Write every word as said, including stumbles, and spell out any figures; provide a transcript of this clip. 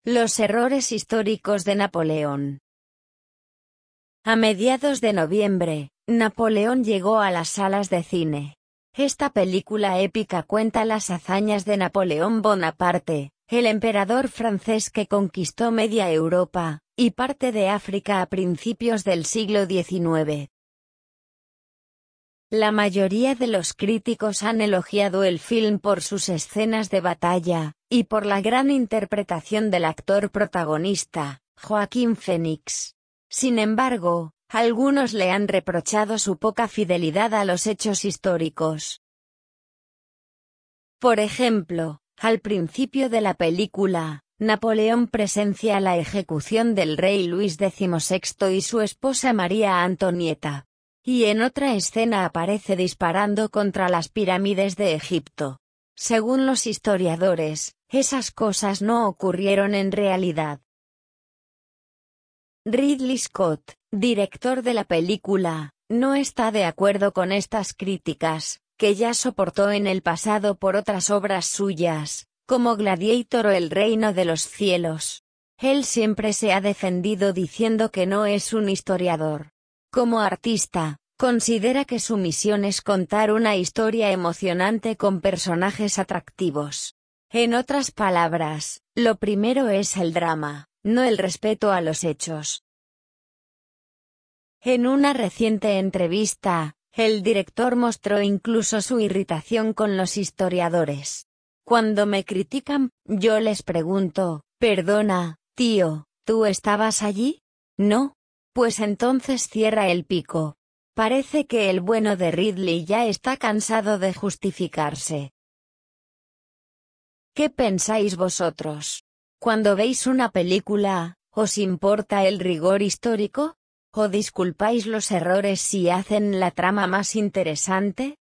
Los errores históricos de Napoleón. A mediados de noviembre, Napoleón llegó a las salas de cine. Esta película épica cuenta las hazañas de Napoleón Bonaparte, el emperador francés que conquistó media Europa y parte de África a principios del siglo diecinueve. La mayoría de los críticos han elogiado el film por sus escenas de batalla, y por la gran interpretación del actor protagonista, Joaquín Phoenix. Sin embargo, algunos le han reprochado su poca fidelidad a los hechos históricos. Por ejemplo, al principio de la película, Napoleón presencia la ejecución del rey Luis decimosexto y su esposa María Antonieta. Y en otra escena aparece disparando contra las pirámides de Egipto. Según los historiadores, esas cosas no ocurrieron en realidad. Ridley Scott, director de la película, no está de acuerdo con estas críticas, que ya soportó en el pasado por otras obras suyas, como Gladiator o El Reino de los Cielos. Él siempre se ha defendido diciendo que no es un historiador. Como artista, considera que su misión es contar una historia emocionante con personajes atractivos. En otras palabras, lo primero es el drama, no el respeto a los hechos. En una reciente entrevista, el director mostró incluso su irritación con los historiadores. Cuando me critican, yo les pregunto, perdona, tío, ¿tú estabas allí? ¿No? Pues entonces cierra el pico. Parece que el bueno de Ridley ya está cansado de justificarse. ¿Qué pensáis vosotros? Cuando veis una película, ¿os importa el rigor histórico? ¿O disculpáis los errores si hacen la trama más interesante?